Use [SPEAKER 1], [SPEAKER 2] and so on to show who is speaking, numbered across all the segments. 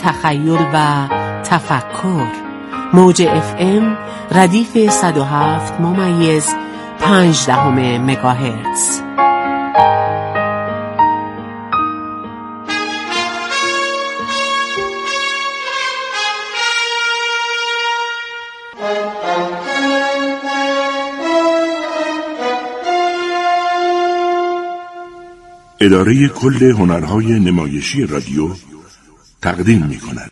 [SPEAKER 1] تخیل و تفکر. موج FM ردیف 107.5 مگاهرتز.
[SPEAKER 2] اداره کل هنرهای نمایشی رادیو تقدیم می‌کند.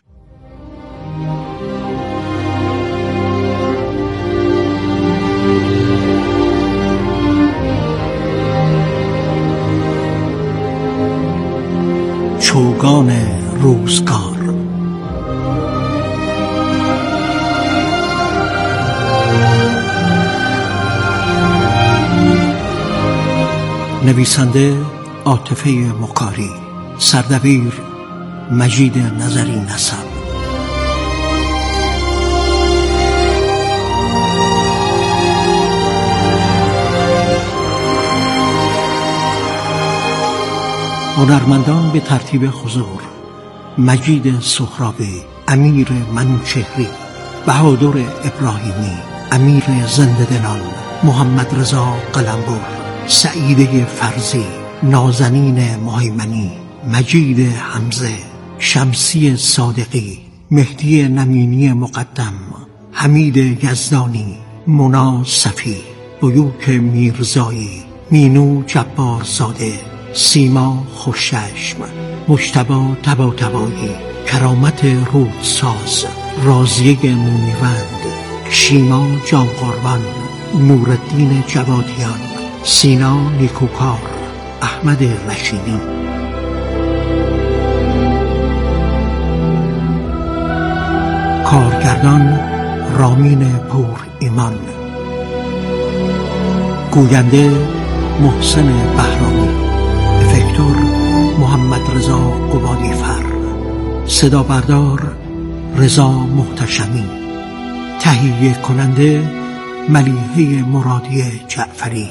[SPEAKER 3] چوگان روزگار. نویسنده عاطفه مکاری، سردبیر مجید نظری نسب. هنرمندان به ترتیب حضور: مجید سهرابی، امیر منوچهری، بهادر ابراهیمی، امیر زنده‌دلان، محمد رضا قلمبر، سعیده فرزی، نازنین مهیمنی، مجید حمزه، شمسی صادقی، مهدی نمینی مقدم، حمید یزدانی، مونا صفی، بیوک میرزایی، مینو جبارزاده، سیما خوشچشم، مجتبی طباطبایی، کرامت رودساز، راضیه مومیوند، شیما جانقربان، نورالدین جوادیان، سینا نیکوکار، احمد رشیدی. کارگردان رامین پور ایمان، گوینده محسن بهرامی، افکتور محمد رضا قبادیفر، صدا بردار رضا محتشمی، تهیه کننده ملیحه مرادی جعفری.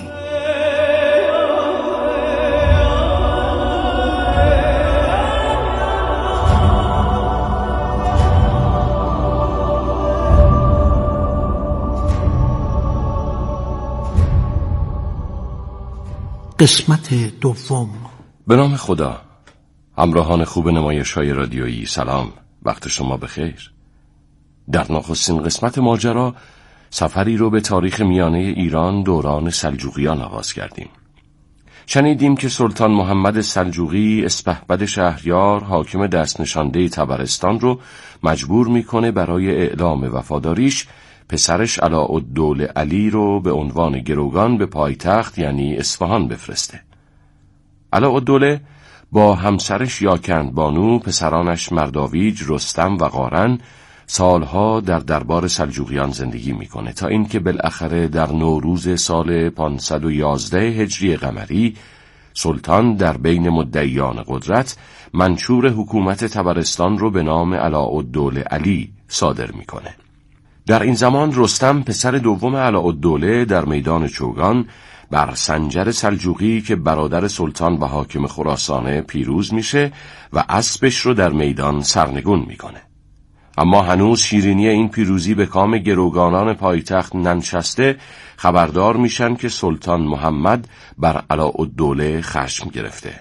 [SPEAKER 3] قسمت دوم.
[SPEAKER 4] به نام خدا. همراهان خوب نمایش‌های رادیویی، سلام، وقت شما بخیر. در نخستین قسمت ماجرا سفری رو به تاریخ میانه ایران دوران سلجوقیان آغاز کردیم. شنیدیم که سلطان محمد سلجوقی اسپهبد شهریار حاکم دست نشانده طبرستان رو مجبور میکنه برای اعلام وفاداریش پسرش علاءالدوله علی رو به عنوان گروگان به پایتخت یعنی اصفهان بفرسته. علاءالدوله با همسرش یاکند بانو، پسرانش مرداویج، رستم و قارن سالها در دربار سلجوقیان زندگی میکنه تا اینکه بالاخره در نوروز سال 511 هجری قمری سلطان در بین مدعیان قدرت منشور حکومت طبرستان رو به نام علاءالدوله علی صادر میکنه. در این زمان رستم پسر دوم علاءالدوله در میدان چوگان بر سنجر سلجوقی که برادر سلطان و حاکم خراسانه پیروز میشه و اسبش رو در میدان سرنگون میکنه. اما هنوز شیرینی این پیروزی به کام گروگانان پایتخت ننشسته، خبردار میشن که سلطان محمد بر علاءالدوله خشم گرفته.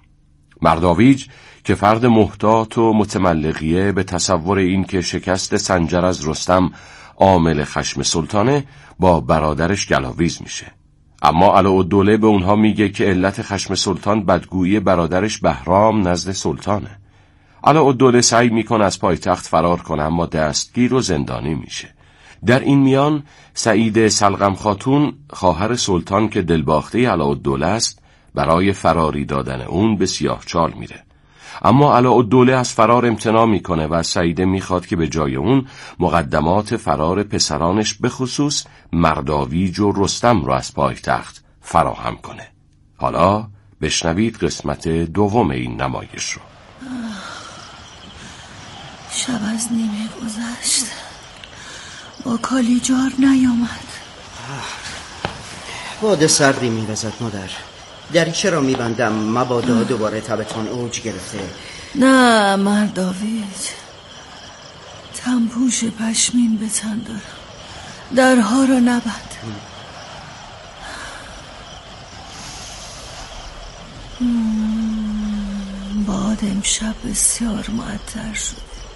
[SPEAKER 4] مرداویج که فرد محتاط و متملقیه به تصور این که شکست سنجر از رستم عامل خشم سلطانه، با برادرش گلاویز میشه. اما علاءالدوله به اونها میگه که علت خشم سلطان بدگویی برادرش بهرام نزد سلطانه. علاءالدوله سعی میکنه از پایتخت فرار کنه اما دستگیر و زندانی میشه. در این میان سعیده سلغم خاتون خواهر سلطان که دلباخته علاءالدوله است برای فراری دادن اون به سیاهچال میره. اما علاءالدوله از فرار امتناع میکنه و سعیده میخواد که به جای اون مقدمات فرار پسرانش به خصوص مرداویج و رستم رو از پایتخت فراهم کنه. حالا بشنوید قسمت دوم این نمایش رو.
[SPEAKER 5] شب از نیمه گذشت، با کالیجار نیامد.
[SPEAKER 6] باد سردی می‌وزد مادر. دریچه را می‌بندم مبادا دوباره تبتان اوج گرفته.
[SPEAKER 5] نه مرداویج، تنپوش پشمین به تن دارم، درها را نبند. باد امشب بسیار معطر شد.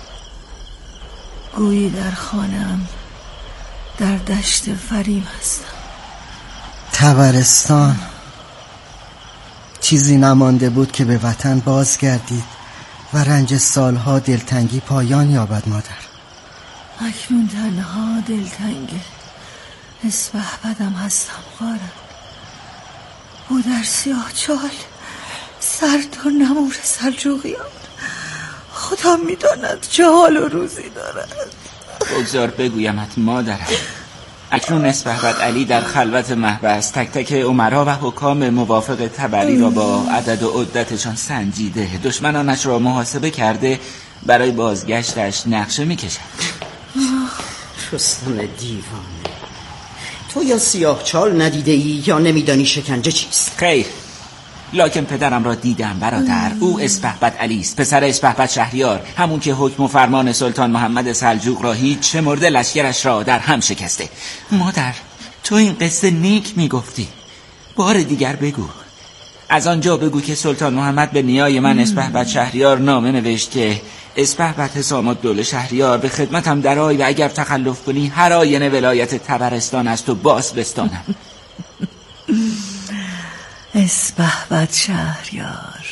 [SPEAKER 5] گویی در خانه‌ام در دشت فریم هستم.
[SPEAKER 7] طبرستان چیزی نمانده بود که به وطن بازگردید و رنج سالها دلتنگی پایان یابد مادر.
[SPEAKER 5] اکنون تنها دلتنگ اسپهبدم هستم غارم. او در سیاه چال سرد و نمور سلجوقیان، خدا میداند چه حال و روزی دارد.
[SPEAKER 8] بگذار بگویمت مادرم، اکنون اسپهبد علی در خلوت محبس تک تک امرا و حکام موافق تبری را با عدد و عدتشان سنجیده، دشمنانش را محاسبه کرده، برای بازگشتش نقشه میکشد.
[SPEAKER 6] رستم دیوانه، تو یا سیاه چال ندیده ای یا نمیدانی شکنجه چیست.
[SPEAKER 8] خیر، لکن پدرم را دیدم برادر. او اسپهبد علی است، پسر اسپهبد شهریار، همون که حکم و فرمان سلطان محمد سلجوق را هیچ شمرده لشکرش را در هم شکسته. مادر، تو این قصه نیک میگفتی، بار دیگر بگو. از آنجا بگو که سلطان محمد به نیای من اسپهبد شهریار نامه نوشت که اسپهبد حسام الدوله شهریار به خدمتم درآی و اگر تخلف کنی هر آینه ولایت طبرستان از تو باز بستانم.
[SPEAKER 5] اسپهبد شهریار،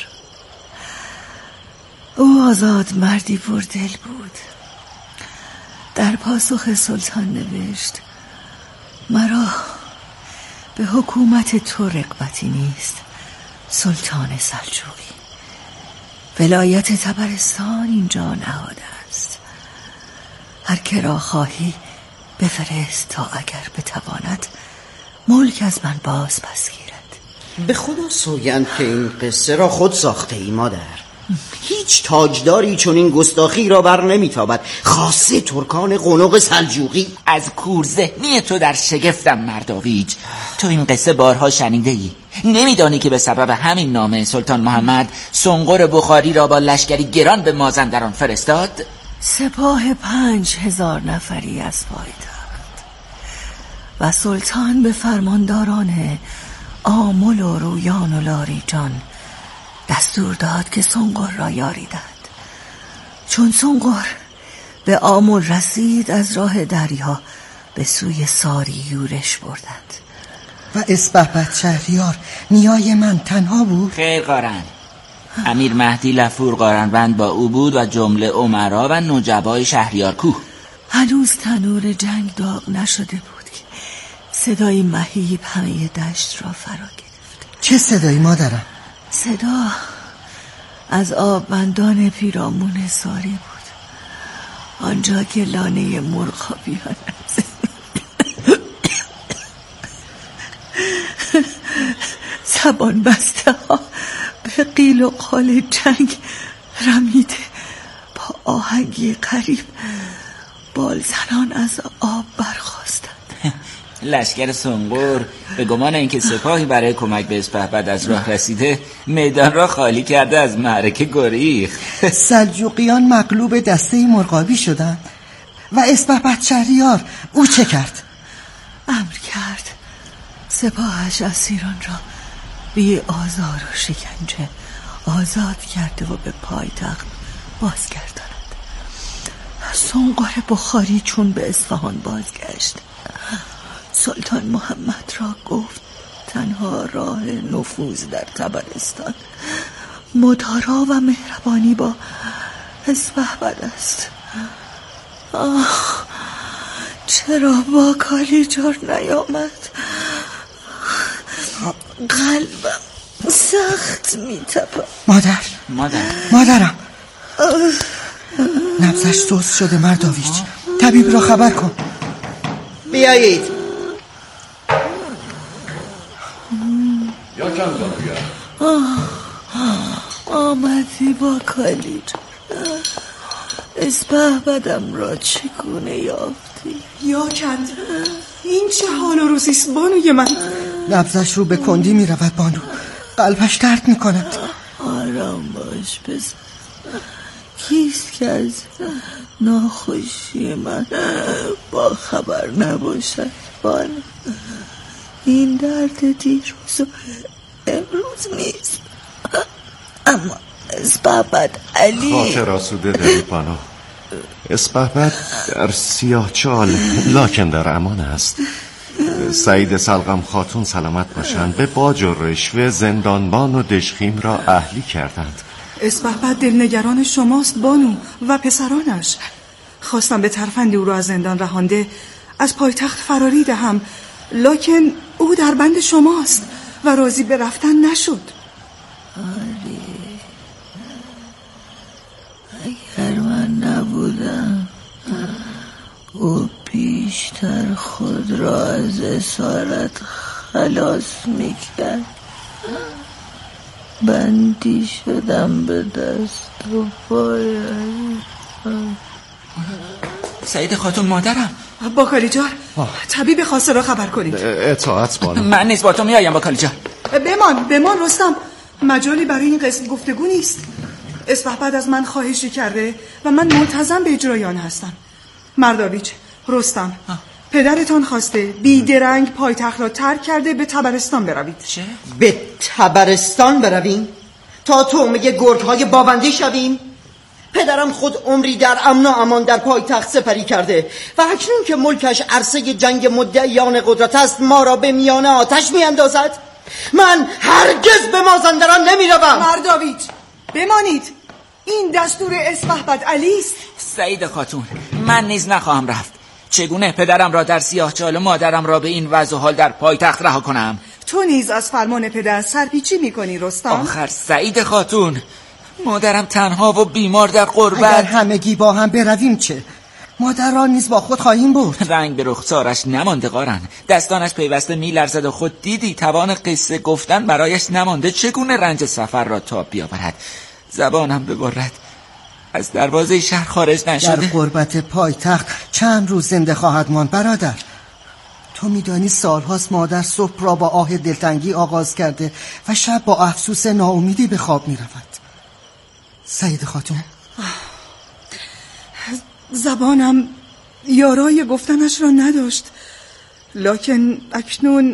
[SPEAKER 5] او آزاد مردی پردل بود. در پاسخ سلطان نوشت مرا به حکومت تو رغبتی نیست سلطان سلجوقی. ولایت طبرستان اینجا نهاده است، هر که را خواهی بفرست تا اگر بتواند ملک از من باز پس گیرد.
[SPEAKER 6] به خدا سوگند که این قصه را خود ساخته ای مادر. هیچ تاجداری چون این گستاخی را بر نمیتابد، خاصه ترکان قنوق سلجوقی.
[SPEAKER 8] از کور ذهنی تو در شگفتم مرداویج. تو این قصه بارها شنیده ای. نمیدانی که به سبب همین نامه سلطان محمد سنقر بخاری را با لشکری گران به مازندران فرستاد؟
[SPEAKER 5] سپاه 5000 نفری از پایتخت و سلطان به فرمانداران آمل و رویان و لاریجان دستور داد که سنقر را یاریدند. چون سنقر به آمل رسید از راه دریا به سوی ساری یورش بردند.
[SPEAKER 7] و اسپهبد شهریار نیای من تنها بود؟
[SPEAKER 8] خیر قارن، امیر مهدی لفور قارنبند با او بود و جمله امرا و نجبای شهریار کوه.
[SPEAKER 5] هنوز تنور جنگ داغ نشده بود که صدای مهیب همه دشت را فرا گرفت.
[SPEAKER 7] چه صدایی مادرم؟
[SPEAKER 5] صدا از آببندان پیرامون ساری بود، آنجا که لانه مرغابیان زبان بسته ها به قیل و قال جنگ رمیده با آهنگی قریب بالزنان از آب برخاستند.
[SPEAKER 8] لشکر سنقر به گمان اینکه سپاهی برای کمک به اسپهبد از راه رسیده میدان را خالی کرده از معرکه گریخت.
[SPEAKER 7] سلجوقیان مغلوب دسته مرغابی شدند و اسپهبد شهریار او چه کرد؟
[SPEAKER 5] امر کرد سپاهش اسیران را بی آزار و شکنجه آزاد کرده و به پایتخت بازگرداند. سنقر بخاری چون به اصفهان بازگشت سلطان محمد را گفت تنها راه نفوذ در طبرستان مدارا و مهربانی با اسپهبد است. چرا با کالیجار نیامد؟ قلبم سخت میتپد.
[SPEAKER 7] مادرم نبضش سست شده مرداویچ، طبیب را خبر کن.
[SPEAKER 6] بیایید.
[SPEAKER 4] یا چند
[SPEAKER 5] آمدی با کالیجار. اسپهبدم را چگونه یافتی؟
[SPEAKER 9] یا کند این چه حال و روزیست بانوی من؟
[SPEAKER 7] نبضش رو به کندی می رود بانو، قلبش درد می کند.
[SPEAKER 5] آرام باش پسر، کیست که از ناخوشی من با خبر نباشد؟ بانو، این درد دیروز و امروز نیست، اما اسبابت علی
[SPEAKER 10] خاطر آسوده داری بانو. اسبابت در سیاه چال لکن در امان است. سعید سلغم خاتون سلامت باشند به باج و رشوه زندانبان و دژخیم را اهلی کردند.
[SPEAKER 9] اسبابت دلنگران شماست بانو و پسرانش. خواستم به ترفند او را از زندان رهانده از پایتخت فراری دهم، لکن او در بند شماست و راضی به رفتن نشد.
[SPEAKER 5] علی، اگر من نبودم او بیشتر خود را از اسارت خلاص میکرد. بندی شدم به دست و پای.
[SPEAKER 8] سعید خاتون مادرم.
[SPEAKER 9] با کالیجار طبیب خاصه را خبر کنید.
[SPEAKER 10] اطاعت بانو.
[SPEAKER 8] من نیز با تو میایم با کالیجار.
[SPEAKER 9] بمان رستم، مجالی برای این قسم گفتگو نیست. اسبابت از من خواهشی کرده و من ملتزم به اجرای آن هستم. مرداویچ، رستم، پدرتان خواسته بیدرنگ پایتخت را ترک کرده به تبرستان بروید.
[SPEAKER 8] چه؟
[SPEAKER 6] به تبرستان برویم؟ تا طعمه گرگ‌های باوندی شویم؟ پدرم خود عمری در امن و امان در پایتخت سپری کرده و اکنون که ملکش عرصه جنگ مدعیان قدرت است ما را به میان آتش میاندازد. من هرگز به مازندران نمیروم.
[SPEAKER 9] مرداویچ، بمانید، این دستور اسبابت علی است.
[SPEAKER 8] سعید خاتون، من نیز نخواهم رفت. چگونه پدرم را در سیاهچال و مادرم را به این وضع و حال در پایتخت رها کنم؟
[SPEAKER 9] تو نیز از فرمان پدر سرپیچی میکنی رستم؟
[SPEAKER 8] آخر سعید خاتون، مادرم تنها و بیمار در غربت.
[SPEAKER 7] اگر همگی با هم برویم چه؟ مادران نیز با خود خواهیم برد.
[SPEAKER 8] رنگ به رخسارش نمانده قارن، دستانش پیوسته میلرزد و خود دیدی توان قصه گفتن برایش نمانده. چگونه رنج سفر را تاب بیاورد؟ زبانم ببرد، از دروازه شهر خارج نشده.
[SPEAKER 7] در غربت پایتخت چند روز زنده خواهد ماند برادر. تو میدانی سالهاست مادر صبح را با آه دلتنگی آغاز کرده و شب با افسوس ناامیدی به خواب می رود. سعید خاتون،
[SPEAKER 9] زبانم یارای گفتنش را نداشت، لکن اکنون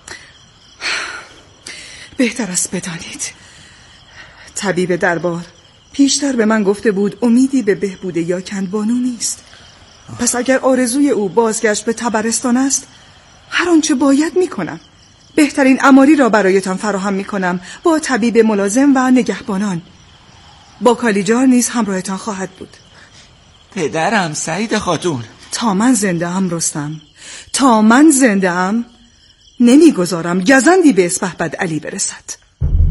[SPEAKER 9] بهتر است بدانید. طبیب دربار پیشتر به من گفته بود امیدی به بهبود یاکند بانو نیست. پس اگر آرزوی او بازگشت به تبرستان است، هر آنچه باید میکنم. بهترین اماری را برایتان فراهم میکنم با طبیب ملازم و نگهبانان. با کالیجار نیز همراهتان خواهد بود.
[SPEAKER 8] پدرم سعید خاتون،
[SPEAKER 9] تا من زنده ام رستم، تا من زنده ام نمیگذارم گزندی به اسبابت علی برسد.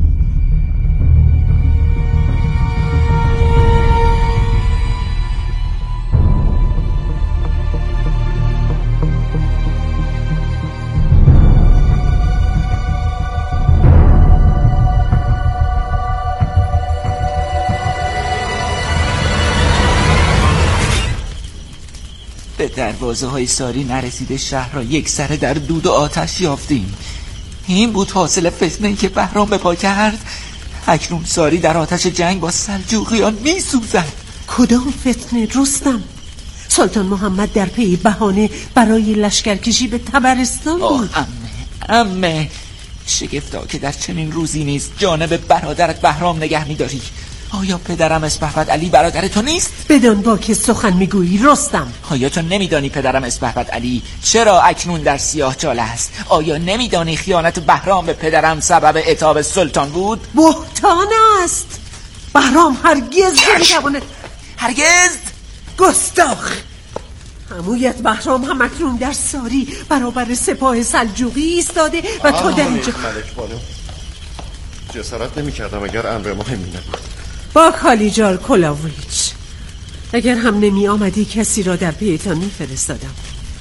[SPEAKER 8] به دروازه های ساری نرسیده شهر را یک سره در دود و آتش یافتیم. این بود حاصل فتنه‌ای که بهرام به پا کرد. اکنون ساری در آتش جنگ با سلجوقیان می سوزد.
[SPEAKER 1] کدام فتنه رستم؟ سلطان محمد در پی بهانه برای لشکرکشی به تبرستان بود.
[SPEAKER 8] امه شگفتا که در چنین روزی نیست جانب برادرت بهرام نگه می داری. آیا پدرم اسبابت علی برادر تو نیست؟
[SPEAKER 1] بدان با که سخن میگویی رستم.
[SPEAKER 8] آیا تو نمیدانی پدرم اسبابت علی چرا اکنون در سیاهچال است؟ آیا نمیدانی خیانت بهرام به پدرم سبب عتاب سلطان بود؟
[SPEAKER 1] بهتان است. بهرام هرگز نمیتواند.
[SPEAKER 8] هرگز؟
[SPEAKER 1] گستاخ. عمویت بهرام هم اکنون در ساری برابر سپاه سلجوقی ایستاده و تو در اینجا.
[SPEAKER 10] ملک بانو، جسارت نمی کردم اگر امر مهمی نبود.
[SPEAKER 1] با کالیجار کلاویچ، اگر هم نمی آمدی کسی را در پیتان می فرستادم.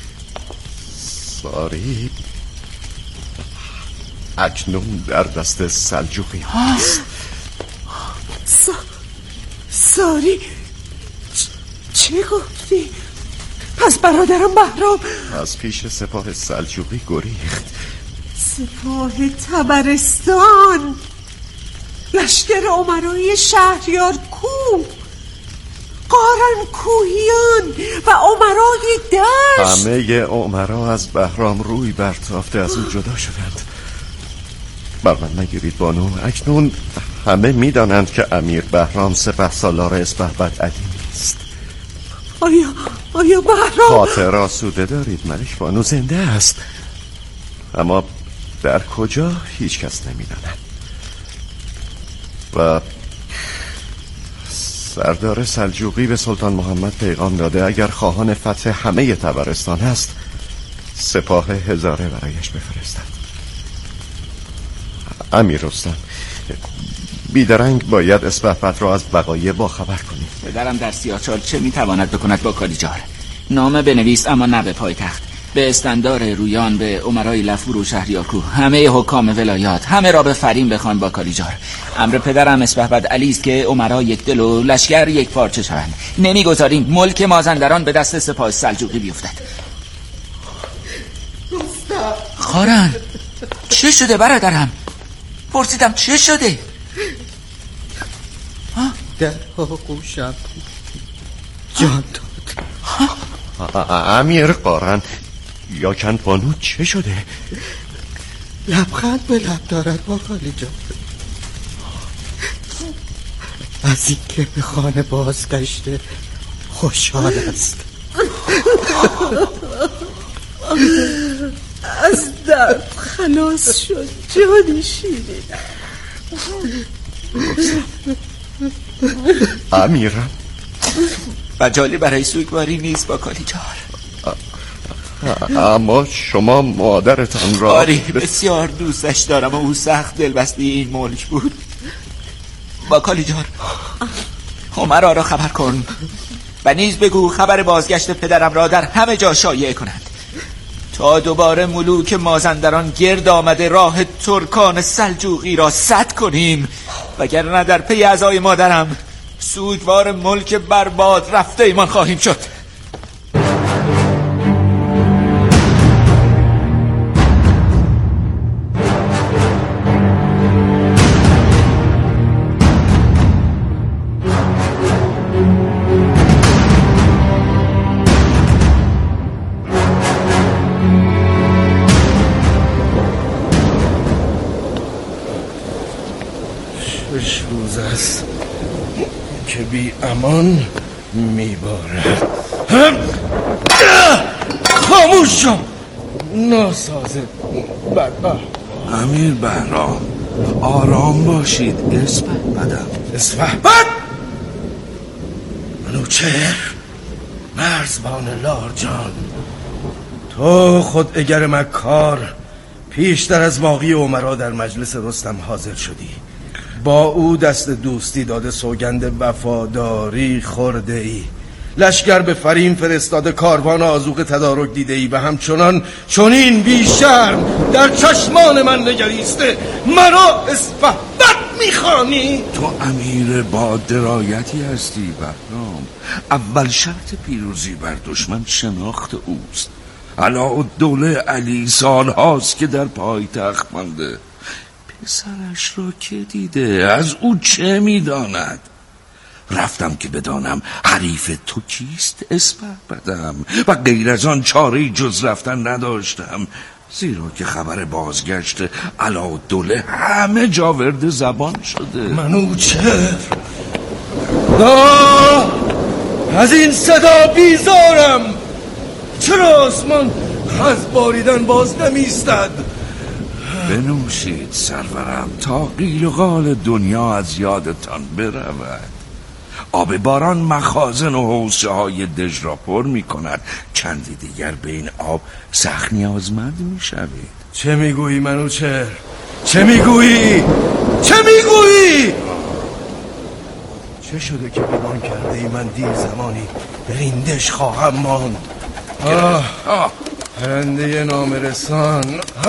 [SPEAKER 10] ساری اکنون در دست سلجوقی هست.
[SPEAKER 1] ساری چه گفتی؟ پس برادرم بهرام
[SPEAKER 10] از پیش سپاه سلجوقی گریخت.
[SPEAKER 1] سپاه تبرستان، لشکر امرای شهریار کو؟ قارن کوهیان و امرای دشت.
[SPEAKER 10] همه امرا از بهرام روی برتافته از او جدا شدند. بر من نگیرید بانو، اکنون همه میدانند که امیر بهرام سپهسالار اسپهبد علی نیست.
[SPEAKER 1] آیا بهرام؟
[SPEAKER 10] خاطر آسوده دارید ملک بانو، زنده است، اما در کجا هیچ کس نمیداند. و سردار سلجوقی به سلطان محمد پیغام داده اگر خواهان فتح همه طبرستان است سپاه هزاره برایش بفرستد. امیر رستم، بیدرنگ باید اسپهبد را از وقایع باخبر کنیم.
[SPEAKER 8] پدرم در سیاهچال چه میتواند بکند با کالیجار؟ نامه بنویس، اما نه به پایتخت، به استندار رویان، به امرای لفور و شهریارکو، همه حکام ولایات، همه را به فرین بخوان با کالیجار. امر پدرم اسپهبد علی است که امرا یک دل و لشکر یک پارچه شوند. نمیگذاریم ملک مازندران به دست سپاه سلجوقی بیفتد. خارن، چه شده برادرم؟ پرسیدم چه شده؟
[SPEAKER 7] در آغوشم جان داد.
[SPEAKER 10] امیر قارن، یاکند بانو چه شده؟
[SPEAKER 7] لبخند به لب دارد با کالیجار. از این که به خانه بازگشته خوشحال است.
[SPEAKER 1] از درد خلاص شد جانی شیرین.
[SPEAKER 10] امیرم،
[SPEAKER 8] مجالی برای سوگواری نیست با کالیجار.
[SPEAKER 10] اما شما مادرتان را...
[SPEAKER 8] آری، بسیار دوستش دارم و او سخت دلبسته این ملک بود. با کالیجار عمرا را خبر کن و نیز بگو خبر بازگشت پدرم را در همه جا شایع کنند تا دوباره ملوک مازندران گرد آمده راه ترکان سلجوقی را سد کنیم، وگرنه در پی عزای مادرم سوگوار ملک برباد رفته ایمان خواهیم شد.
[SPEAKER 11] روز است که بی امان میبارد. خاموش شو ناسازه بدبخت.
[SPEAKER 2] امیر بهرام، آرام باشید. اسپهبد
[SPEAKER 11] منوچهر، مرزبان لارجان، تو خود اگر مکار پیشتر از باقی امرا در مجلس رستم حاضر شدی، با او دست دوستی داده، سوگند وفاداری خورده ای، لشکر به فرین فرستاده، کاروان آذوقه تدارک دیده ای و همچنان چنین بیشرم در چشمان من نگریسته مرا اسپهبد میخوانی؟
[SPEAKER 2] تو امیر با درایتی هستی بهرام. اول شرط پیروزی بر دشمن شناخت اوست. علاءالدوله علی سالهاست که در پایتخت مانده. پسرش را که دیده؟ از او چه میداند؟ رفتم که بدانم حریف تو کیست اسپهبدم و غیر از آن چاره‌ای جز رفتن نداشتم، زیرا که خبر بازگشت علاءالدوله همه جا ورد زبان شده.
[SPEAKER 11] منوچهر، از این صدا بیزارم. چرا آسمان از باریدن باز نمیستد؟
[SPEAKER 2] بنوشید سرورم تا قیل و قال دنیا از یادتان برود. آب باران مخازن و حوضه های دژ را پر می کند. چندی دیگر به این آب سخت نیازمند می شوید.
[SPEAKER 11] چه میگویی منوچهر؟ چه میگویی؟ چه میگویی؟ چه شده که بیمان کرده ای من دیر زمانی در این دژ خواهم ماند؟ پرنده نامرسان،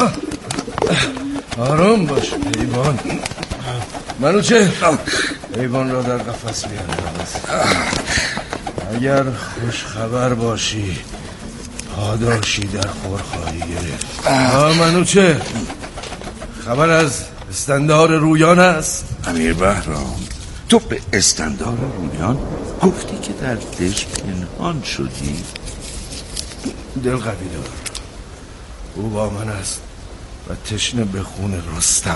[SPEAKER 11] آرام باش حیوان. منوچهر، حیوان را در قفس بیانداز. اگر خوش خبر باشی پاداشی در خور خواهی گرفت. منوچهر، خبر از استندار رویان است؟
[SPEAKER 2] امیر بهرام، تو به استندار رویان گفتی که در دژ پنهان شدی؟
[SPEAKER 11] دل قوی دار، او با من است و تشنه به خون رستم.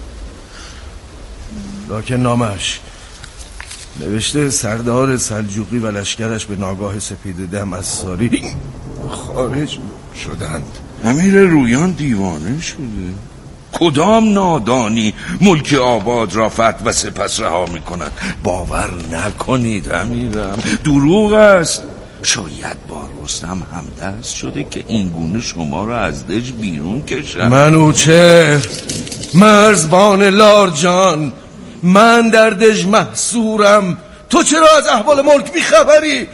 [SPEAKER 11] لکن نامش نوشته سردار سلجوقی و لشکرش به ناگاه سپیددم از ساری خارج شدند.
[SPEAKER 2] امیر رویان دیوانه شده. کدام نادانی ملک آباد را فتح و سپس رها می کند؟ باور نکنید امیرم، دروغ است. شاید با رستم همدست شده که این گونه شما را از دژ بیرون کشد.
[SPEAKER 11] منوچهر، مرزبان لارجان، من در دژ محصورم، تو چرا از احوال ملک بیخبری؟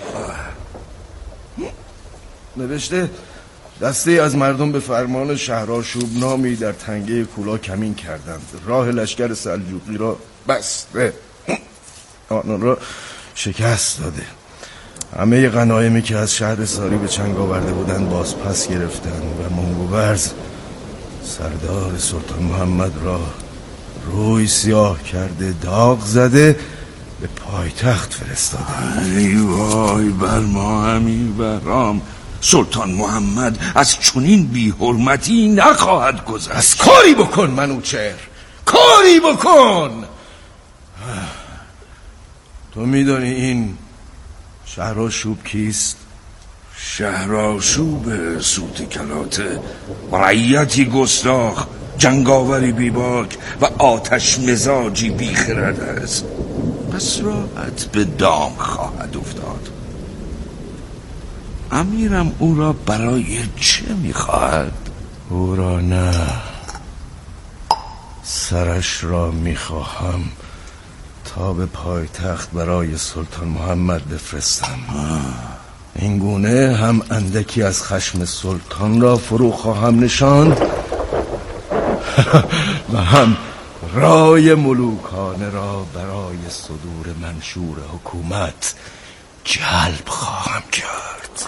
[SPEAKER 11] نوشته دسته از مردم به فرمان شهرآشوب نامی در تنگه کولا کمین کردند، راه لشکر سلجوقی را بسته، آنان را شکست داده. همه غنایمی که از شهر ساری به چنگ آورده بودند باز پس گرفتند و منگوبرز سردار سلطان محمد را روی سیاه کرده، داغ زده، به پایتخت فرستاده.
[SPEAKER 2] ای وای بر ما امیر بهرام، سلطان محمد از چنین بی حرمتی نخواهد گذشت.
[SPEAKER 11] از کاری بکن منوچهر، کاری بکن. تو میدانی این شهرآشوب کیست؟
[SPEAKER 2] شهرآشوب سوت کلاته، رعیتی گستاخ، جنگاوری بیباک و آتش مزاجی بیخرد است. پس راحت به دام خواهد افتاد. امیرم او را برای چه میخواهد؟
[SPEAKER 11] او را نه، سرش را میخواهم تا به پایتخت برای سلطان محمد بفرستم. این گونه هم اندکی از خشم سلطان را فرو خواهم نشاند و هم رای ملوکانه را برای صدور منشور حکومت جلب خواهم کرد.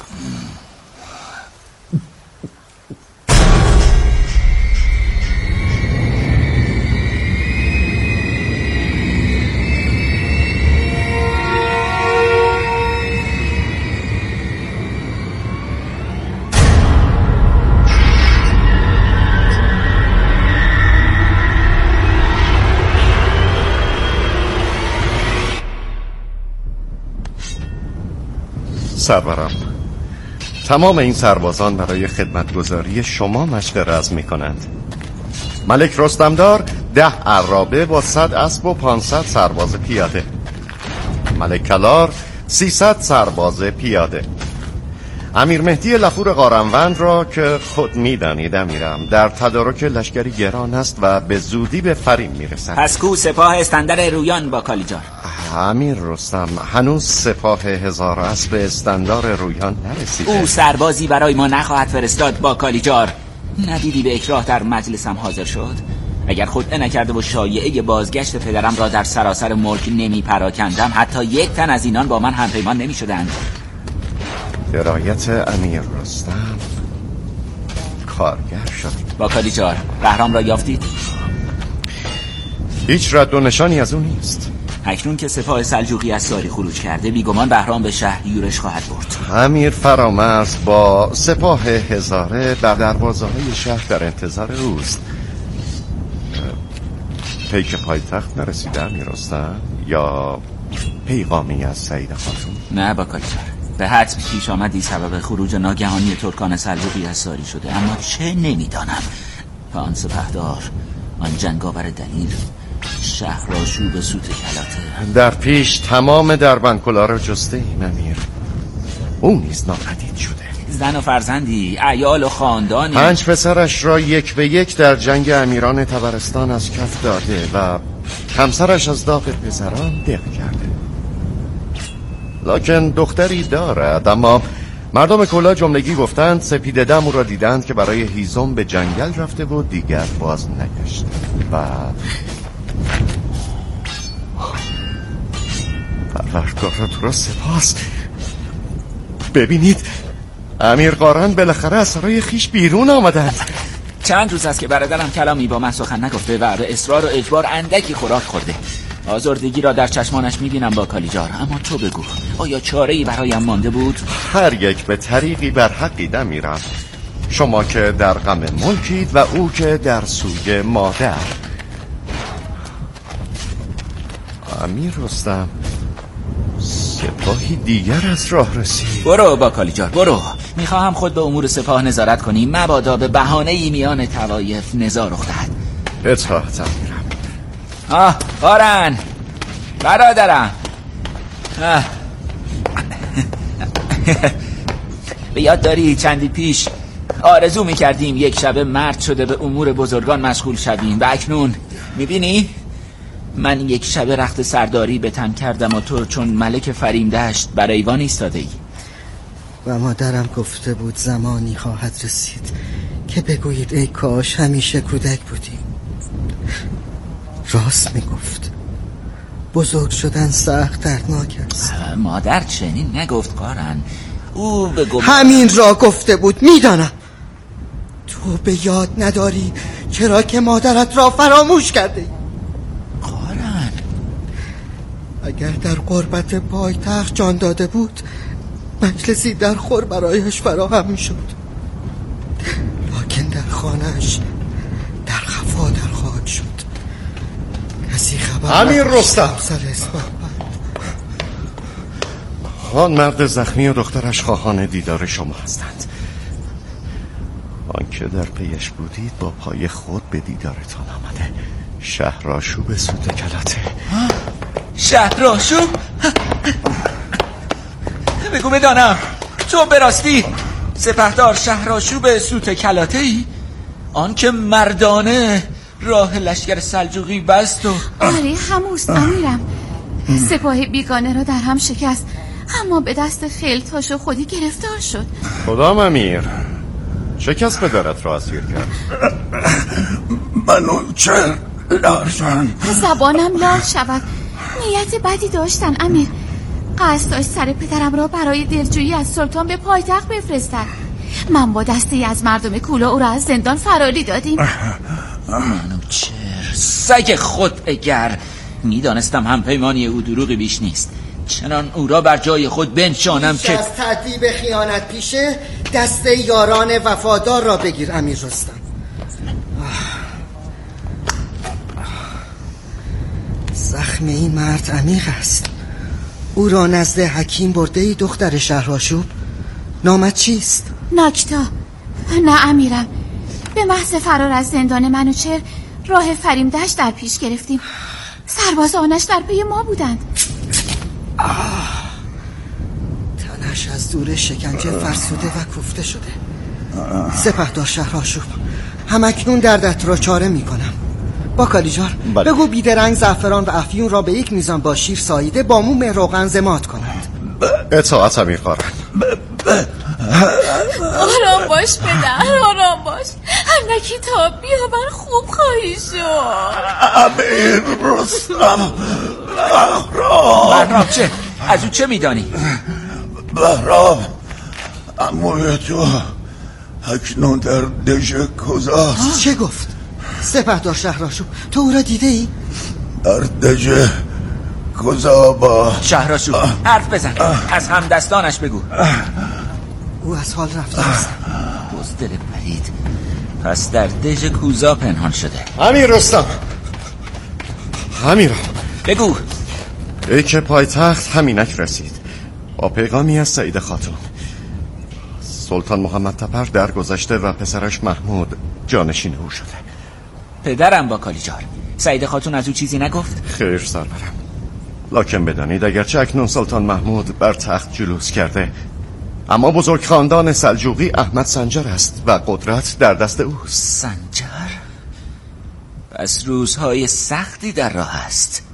[SPEAKER 10] سرورم، تمام این سربازان برای خدمتگزاری شما مشق رزم می کنند. ملک رستمدار 10 عرابه با 100 اسب و 500 سرباز پیاده، ملک کلار 300 سرباز پیاده. امیر مهدی لفور قارنوند را که خود میدانید امیرم در تدارک لشکری گران است و به زودی به فریم میرسد.
[SPEAKER 8] پس کو سپاه استندر رویان با کالیجار؟
[SPEAKER 10] امیر رستم، هنوز سپاه 1000 اسب استندار رویان نرسیده.
[SPEAKER 8] او سربازی برای ما نخواهد فرستاد با کالیجار. ندیدی به اکراه در مجلسم حاضر شد؟ اگر خود نکرده و شایعه بازگشت پدرم را در سراسر ملک نمی پراکندم، حتی یک تن از اینان با من همپیمان نمی شدند.
[SPEAKER 10] درایت امیر رستم کارگر شد.
[SPEAKER 8] با کالیجار بهرام را یافتید؟
[SPEAKER 10] هیچ رد و نشانی از اون نیست.
[SPEAKER 8] اکنون که سپاه سلجوقی از ساری خروج کرده، بیگمان بهرام به شهر یورش خواهد برد.
[SPEAKER 10] امیر فرامرز با سپاه 1000 در دروازه‌های شهر در انتظار اوست. پیک پایتخت نرسیده امیر رستم یا پیغامی از سعید خاتون؟
[SPEAKER 8] نه با کالیجار، به حتم پیش آمدی سبب خروج ناگهانی ترکان سلجوقی از ساری شده، اما چه نمیدانم. و آن سپهدار، آن جنگاور دلیر، شهرآشوب سوت کلاته
[SPEAKER 10] در پیش تمام دربندکلا را جسته ایم امیر. او نیز ناپدید شده.
[SPEAKER 8] زن و فرزندی، عیال و خاندانی،
[SPEAKER 10] 5 پسرش را یک به یک در جنگ امیران تبرستان از کف داده و همسرش از داغ پسران دق کرده. لکن دختری دارد، اما مردم کلا جملگی گفتند سپیددم او را دیدند که برای هیزم به جنگل رفته و دیگر باز نگشته. و پروردگار تو را سپاس. ببینید امیر قارن بالاخره از سرای خیش بیرون آمدند.
[SPEAKER 8] چند روز است که برادرم کلامی با من سخن نگفته و به اصرار و اجبار اندکی خوراک خورده. آزردگی را در چشمانش می‌بینم با کالیجار، اما تو بگو آیا چاره‌ای برایم مانده بود؟
[SPEAKER 10] هر یک به طریقی بر حقی میرم. شما که در غم ملکید و او که در سوی مادر. امیر رستم، سپاهی دیگر از راه رسید.
[SPEAKER 8] برو با کالیجار برو. میخواهم خود به امور سپاه نظارت کنی، مبادا به بهانه‌ای میان طوایف نزاع رخ دهد.
[SPEAKER 10] اطاعت امیرم.
[SPEAKER 8] قارن برادرم، به یاد داری چندی پیش آرزو میکردیم یک شبه مرد شده به امور بزرگان مشغول شویم و اکنون میبینی من یک شبه رخت سرداری به تن کردم و تو چون ملک فریمدشت بر ایوان ایستاده ای.
[SPEAKER 7] و مادرم گفته بود زمانی خواهد رسید که بگویید ای کاش همیشه کودک بودیم. راست میگفت. بزرگ شدن سخت دردناک است.
[SPEAKER 8] مادر چنین نگفت قارن، او به
[SPEAKER 7] همین را گفته بود. میدانم تو به یاد نداری چرا که مادرت را فراموش کرده.
[SPEAKER 8] قارن
[SPEAKER 7] اگر در غربت پایتخت جان داده بود مجلسی در خور برایش فراهم میشد، لکن در خانهش در خفا در خواهد شد. کسی خبر
[SPEAKER 10] امیر رستم،
[SPEAKER 7] سر اسباب
[SPEAKER 10] آن مرد زخمی و دخترش خواهان دیدار شما هستند. آنکه در پیش بودید با پای خود به دیدارتان آمده. شهرآشوب سوت کلاته.
[SPEAKER 8] شهرآشوب؟ بگو بدانم تو به راستی سپهدار شهرآشوب سوت کلاته ای؟ آن که مردانه راه لشکر سلجوقی بست و
[SPEAKER 12] آره هموست امیرم. سپاه بیگانه را در هم شکست، اما به دست خیلتاش و خودی گرفتار شد.
[SPEAKER 10] کدام امیر؟ چه کس پدرت را اسیر کرد؟
[SPEAKER 2] منوچهر لارجان.
[SPEAKER 12] زبانم لال شود. نیت بدی داشتن امیر. قصد داشت سر پدرم را برای دلجویی از سلطان به پایتخت بفرستد. من با دسته از مردم کولا او را از زندان فراری دادیم.
[SPEAKER 8] منوچهر سگ خود، اگر میدانستم هم پیمانی او دروغی بیش نیست چنان او را بر جای خود بنشانم که
[SPEAKER 7] از تأدیب خیانت پیشه دست یاران وفادار را بگیر امیر رستم. زخم این مرد عمیق است. او را نزد حکیم برده ای دختر شهرآشوب؟ نامت چیست؟
[SPEAKER 12] ناکتا. نه امیرم، به محض فرار از زندان منوچهر راه فریمدشت در پیش گرفتیم. سربازانش در پی ما بودند.
[SPEAKER 7] تنش از دور شکنجه فرسوده و کوفته شده. سپهدار شهرآشوب، همکنون دردت را چاره می کنم. با کالیجار بگو بیدرنگ زعفران و افیون را به یک میزان با شیر ساییده با موم روغن ضماد کنند.
[SPEAKER 10] اطاعت امیر قارن.
[SPEAKER 12] آرام باش پدر، آرام باش. اندکی تا بیابر خوب خواهی شد.
[SPEAKER 2] امیر رستم.
[SPEAKER 8] بهرام چه؟ از او چه میدانی؟
[SPEAKER 2] بهرام عموی تو اکنون در دژ کجاست؟
[SPEAKER 7] چه گفت؟ سپهدار شهرآشوب تو او را دیده ای؟
[SPEAKER 2] در دژ کوزا با
[SPEAKER 8] شهرآشوب حرف بزن. از همدستانش بگو.
[SPEAKER 7] او از حال رفته است.
[SPEAKER 8] بزدل پرید. پس در دژ کوزا پنهان شده.
[SPEAKER 10] امیر رستم. امیرم
[SPEAKER 8] بگو.
[SPEAKER 10] ای که پایتخت همینک رسید با پیغامی از سعید خاتون. سلطان محمد تپر درگذشته و پسرش محمود جانشین او شده.
[SPEAKER 8] پدرم با کالیجار. سعید خاتون از او چیزی نگفت؟
[SPEAKER 10] خیر سرورم، لکن بدانید اگرچه اکنون سلطان محمود بر تخت جلوس کرده، اما بزرگ خاندان سلجوقی احمد سنجر است و قدرت در دست اوست.
[SPEAKER 8] سنجر؟ پس روزهای سختی در راه است.